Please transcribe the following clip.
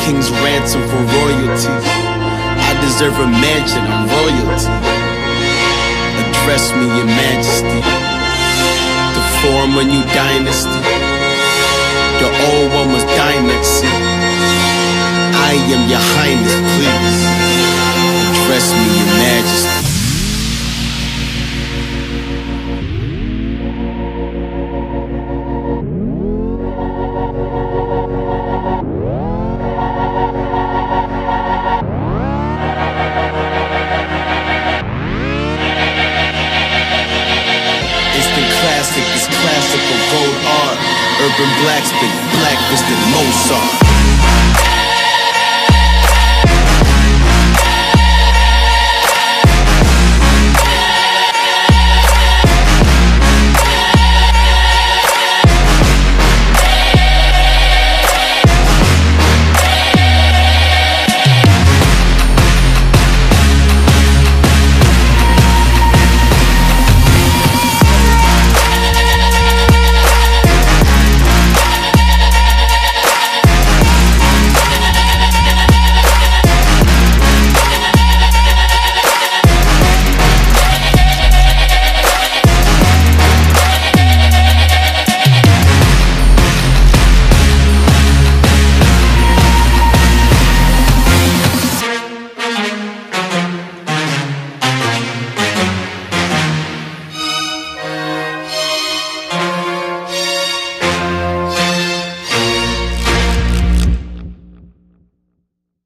king's ransom for royalty. I deserve a mansion, I'm royalty. Address me, your majesty. To form a new dynasty. The old one was dynasty. I am your highness, please. Address me, your majesty. Classic, this classical gold art. Urban blacksmith, Black Mr. Mozart.